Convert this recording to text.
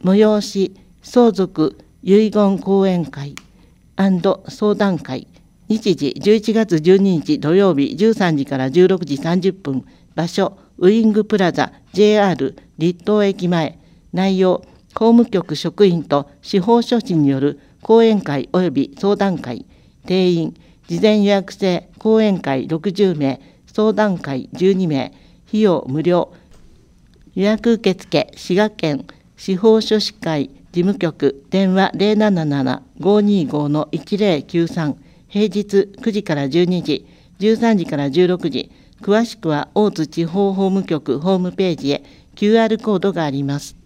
催し相続遺言講演会&相談会、日時11月12日土曜日13時から16時30分、場所ウイングプラザ JR 立東駅前。内容、法務局職員と司法書士による講演会及び相談会。定員、事前予約制、講演会60名、相談会12名。費用無料。予約受付、滋賀県司法書士会事務局、電話 077-525-1093。平日9時から12時、13時から16時。詳しくは大津地方法務局ホームページへ QR コードがあります。